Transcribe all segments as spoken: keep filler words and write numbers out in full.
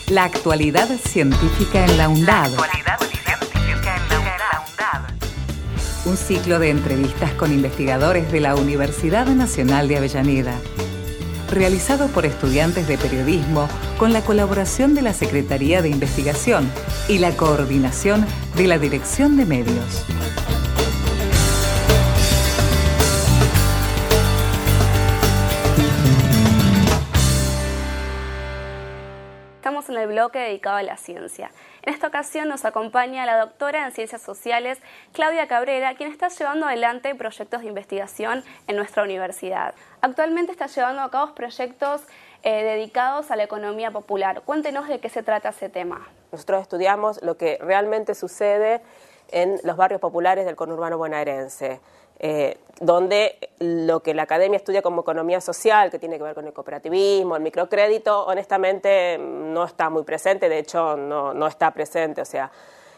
La actualidad científica en la UNDAD. Un ciclo de entrevistas con investigadores de la Universidad Nacional de Avellaneda, realizado por estudiantes de periodismo con la colaboración de la Secretaría de Investigación y la coordinación de la Dirección de Medios. Estamos en el bloque dedicado a la ciencia. En esta ocasión nos acompaña la doctora en Ciencias Sociales, Claudia Cabrera, quien está llevando adelante proyectos de investigación en nuestra universidad. Actualmente está llevando a cabo proyectos eh, dedicados a la economía popular. Cuéntenos de qué se trata ese tema. Nosotros estudiamos lo que realmente sucede en los barrios populares del conurbano bonaerense. Eh, donde lo que la academia estudia como economía social, que tiene que ver con el cooperativismo, el microcrédito, honestamente no está muy presente, de hecho no, no está presente, o sea,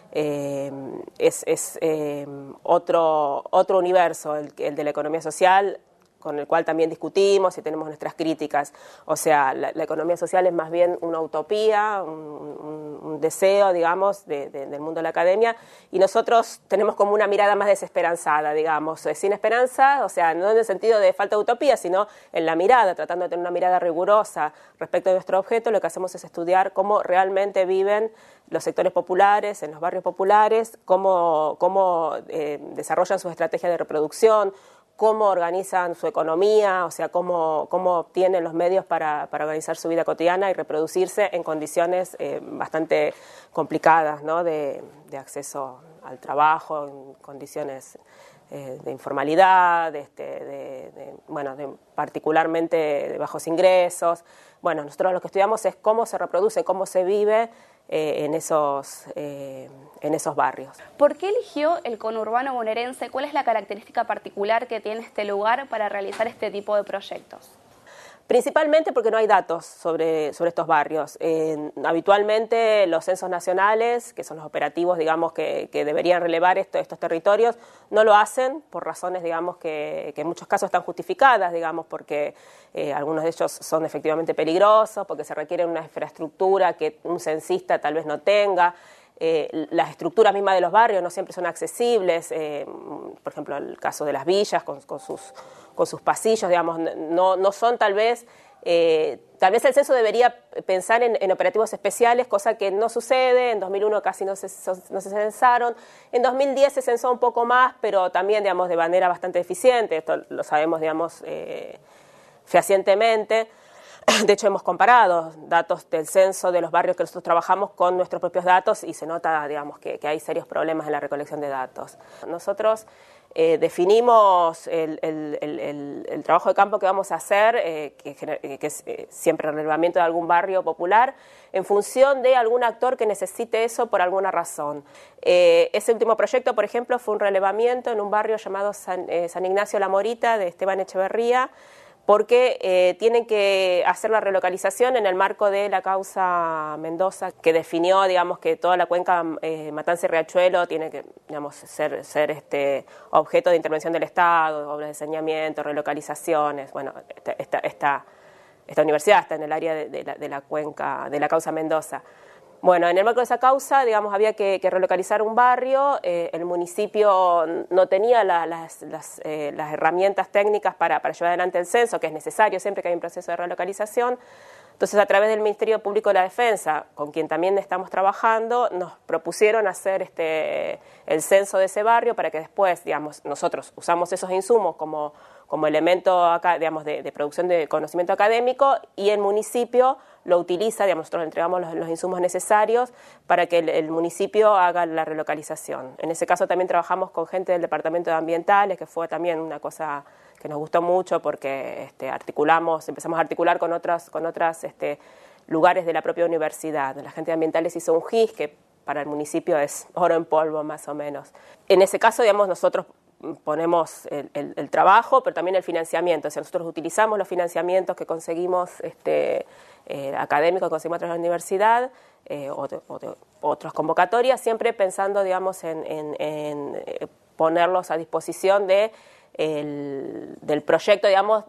eh, es, es eh, otro, otro universo, el, el de la economía social, con el cual también discutimos y tenemos nuestras críticas. O sea, la, la economía social es más bien una utopía, un, un, un deseo, digamos, de, de, del mundo de la academia, y nosotros tenemos como una mirada más desesperanzada, digamos, sin esperanza, o sea, no en el sentido de falta de utopía, sino en la mirada, tratando de tener una mirada rigurosa respecto a nuestro objeto. Lo que hacemos es estudiar cómo realmente viven los sectores populares, en los barrios populares, cómo, cómo eh, desarrollan sus estrategias de reproducción, cómo organizan su economía, o sea, cómo, cómo obtienen los medios para, para organizar su vida cotidiana y reproducirse en condiciones eh, bastante complicadas, ¿no? de, de acceso al trabajo, en condiciones eh, de informalidad, de, este, de, de, bueno, de, particularmente de bajos ingresos. Bueno, nosotros lo que estudiamos es cómo se reproduce, cómo se vive Eh, en, esos, eh, en esos barrios. ¿Por qué eligió el conurbano bonaerense? ¿Cuál es la característica particular que tiene este lugar para realizar este tipo de proyectos? Principalmente porque no hay datos sobre, sobre estos barrios. Eh, habitualmente los censos nacionales, que son los operativos, digamos, que, que deberían relevar esto, estos territorios, no lo hacen por razones, digamos, que, que en muchos casos están justificadas, digamos, porque eh, algunos de ellos son efectivamente peligrosos, porque se requiere una infraestructura que un censista tal vez no tenga. Eh, las estructuras mismas de los barrios no siempre son accesibles, eh, por ejemplo, el caso de las villas con, con, sus, con sus pasillos, digamos, no, no son tal vez, eh, tal vez el censo debería pensar en, en operativos especiales, cosa que no sucede. En dos mil uno casi no se, no se censaron, en dos mil diez se censó un poco más, pero también, digamos, de manera bastante eficiente, esto lo sabemos, digamos, eh, fehacientemente. De hecho, hemos comparado datos del censo de los barrios que nosotros trabajamos con nuestros propios datos y se nota, digamos, que, que hay serios problemas en la recolección de datos. Nosotros eh, definimos el, el, el, el trabajo de campo que vamos a hacer, eh, que, que es eh, siempre el relevamiento de algún barrio popular, en función de algún actor que necesite eso por alguna razón. Eh, ese último proyecto, por ejemplo, fue un relevamiento en un barrio llamado San, eh, San Ignacio La Morita, de Esteban Echeverría, porque eh, tienen que hacer la relocalización en el marco de la causa Mendoza, que definió, digamos, que toda la cuenca eh, Matanza y Riachuelo tiene que, digamos, ser, ser este, objeto de intervención del Estado, obras de saneamiento, relocalizaciones. Bueno, esta, esta, esta, esta universidad está en el área de, de, la, de la cuenca, de la causa Mendoza. Bueno, en el marco de esa causa, digamos, había que, que relocalizar un barrio. Eh, el municipio no tenía la, las, las, eh, las herramientas técnicas para, para llevar adelante el censo, que es necesario siempre que hay un proceso de relocalización. Entonces, a través del Ministerio Público de la Defensa, con quien también estamos trabajando, nos propusieron hacer este, el censo de ese barrio para que después, digamos, nosotros usamos esos insumos como, como elemento acá, digamos, de, de producción de conocimiento académico, y el municipio lo utiliza, digamos, nosotros le entregamos los, los insumos necesarios para que el, el municipio haga la relocalización. En ese caso también trabajamos con gente del Departamento de Ambientales, que fue también una cosa que nos gustó mucho porque este, articulamos, empezamos a articular con otras, con otras este, lugares de la propia universidad. La gente de Ambientales hizo un G I S que para el municipio es oro en polvo, más o menos. En ese caso, digamos, nosotros ponemos el, el, el trabajo, pero también el financiamiento. O sea, nosotros utilizamos los financiamientos que conseguimos este, eh, académicos que conseguimos a través de la universidad eh, o, de, o de otras convocatorias, siempre pensando, digamos, en, en, en eh, ponerlos a disposición de, el, del proyecto, digamos,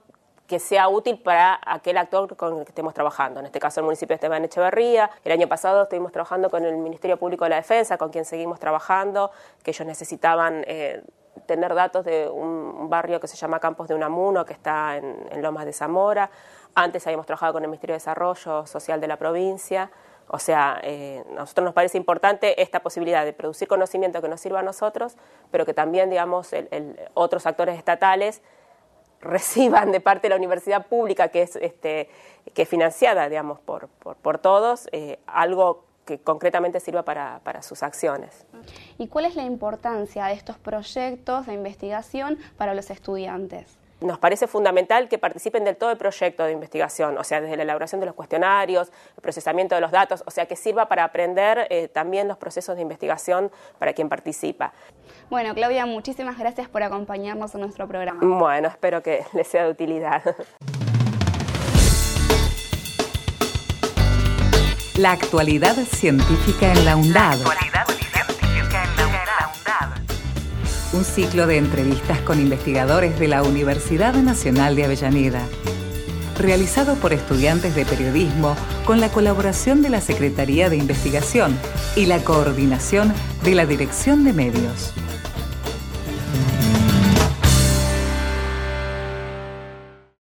que sea útil para aquel actor con el que estemos trabajando. En este caso el municipio de Esteban Echeverría. El año pasado estuvimos trabajando con el Ministerio Público de la Defensa, con quien seguimos trabajando, que ellos necesitaban eh, tener datos de un barrio que se llama Campos de Unamuno, que está en, en Lomas de Zamora. Antes habíamos trabajado con el Ministerio de Desarrollo Social de la provincia. O sea, eh, a nosotros nos parece importante esta posibilidad de producir conocimiento que nos sirva a nosotros, pero que también, digamos, el, el, otros actores estatales reciban de parte de la universidad pública, que es, este, que es financiada, digamos, por, por, por todos, eh, algo que concretamente sirva para, para sus acciones. ¿Y cuál es la importancia de estos proyectos de investigación para los estudiantes? Nos parece fundamental que participen del todo el proyecto de investigación, o sea, desde la elaboración de los cuestionarios, el procesamiento de los datos, o sea, que sirva para aprender eh, también los procesos de investigación para quien participa. Bueno, Claudia, muchísimas gracias por acompañarnos en nuestro programa. Bueno, espero que les sea de utilidad. La actualidad científica en la UNDAD. Un ciclo de entrevistas con investigadores de la Universidad Nacional de Avellaneda, realizado por estudiantes de periodismo con la colaboración de la Secretaría de Investigación y la coordinación de la Dirección de Medios.